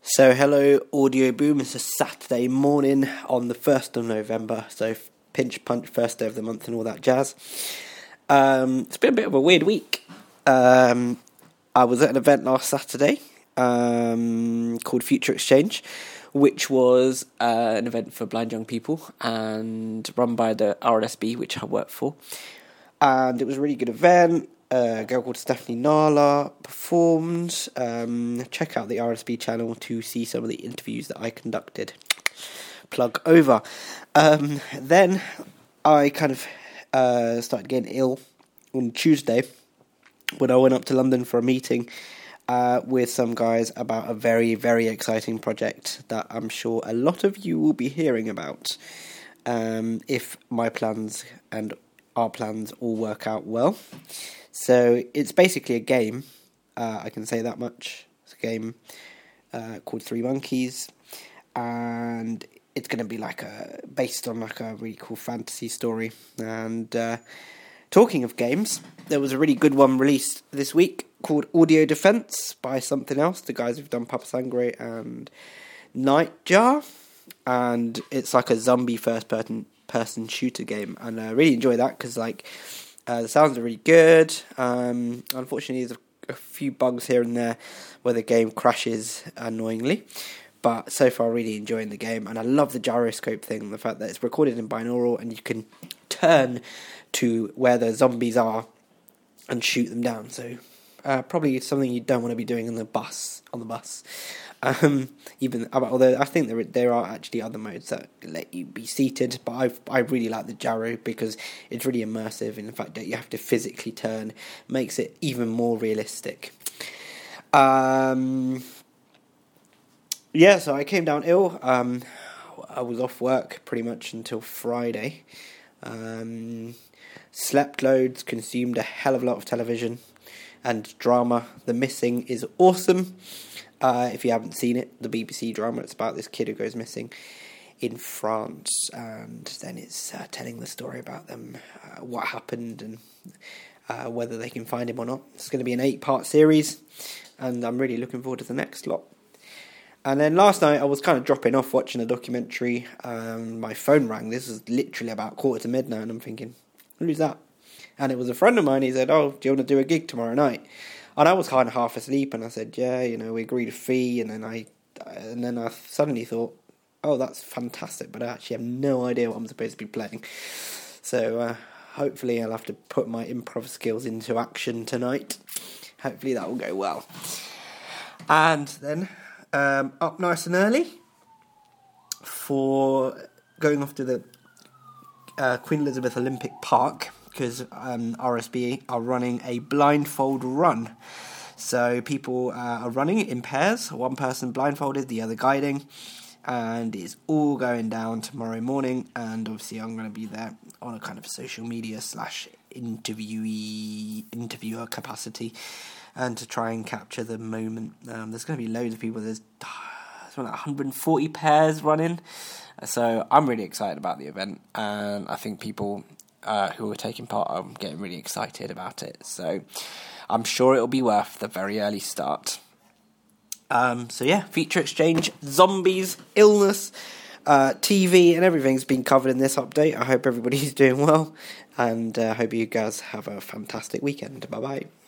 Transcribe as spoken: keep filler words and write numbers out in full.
So hello Audio Boom, it's a Saturday morning on the first of November, so pinch punch, first day of the month and all that jazz. Um, it's been a bit of a weird week. Um, I was at an event last Saturday um, called Future Exchange, which was uh, an event for blind young people and run by the R L S B, which I work for. And it was a really good event. Uh, a girl called Stephanie Nala performed. Um, check out the R S B channel to see some of the interviews that I conducted. Plug over. Um, then I kind of uh, started getting ill on Tuesday when I went up to London for a meeting uh, with some guys about a very, very exciting project that I'm sure a lot of you will be hearing about um, if my plans and our plans all work out well. So it's basically a game, uh, I can say that much. It's a game uh, called Three Monkeys, and it's going to be like a based on like a really cool fantasy story. And uh, talking of games, there was a really good one released this week called Audio Defense by Something Else, the guys who've done Papa Sangre and Nightjar, and it's like a zombie first person person shooter game, and I really enjoy that because like. Uh, the sounds are really good. Um, unfortunately, there's a, a few bugs here and there where the game crashes annoyingly. But so far, really enjoying the game. And I love the gyroscope thing, the fact that it's recorded in binaural and you can turn to where the zombies are and shoot them down. So uh, probably something you don't want to be doing on the bus. On the bus. Um, even although I think there there are actually other modes that let you be seated, but I I really like the gyro because it's really immersive in the fact that you have to physically turn, makes it even more realistic. Um, yeah, so I came down ill. Um, I was off work pretty much until Friday. Um, slept loads, consumed a hell of a lot of television and drama. The Missing is awesome. Uh, if you haven't seen it, the B B C drama, it's about this kid who goes missing in France, and then it's uh, telling the story about them, uh, what happened, and uh, whether they can find him or not. It's going to be an eight-part series, and I'm really looking forward to the next lot. And then last night, I was kind of dropping off watching a documentary. Um, my phone rang. This was literally about quarter to midnight, and I'm thinking, who's that? And it was a friend of mine. He said, oh, do you want to do a gig tomorrow night? And I was kind of half asleep, and I said, yeah, you know, we agreed a fee, and then I and then I suddenly thought, oh, that's fantastic, but I actually have no idea what I'm supposed to be playing. So uh, hopefully I'll have to put my improv skills into action tonight. Hopefully that will go well. And then um, up nice and early for going off to the uh, Queen Elizabeth Olympic Park, because um, R S B are running a blindfold run. So people uh, are running in pairs, one person blindfolded, the other guiding, and it's all going down tomorrow morning, and obviously I'm going to be there on a kind of social media slash interviewee, interviewer capacity, and to try and capture the moment. Um, there's going to be loads of people, there's something like one hundred forty pairs running, so I'm really excited about the event, and I think people Uh, who are taking part, I'm getting really excited about it, so I'm sure it'll be worth the very early start. Um, so yeah, Future Exchange, zombies, illness, uh, T V and everything's been covered in this update. I hope everybody's doing well, and I uh, hope you guys have a fantastic weekend. Bye bye.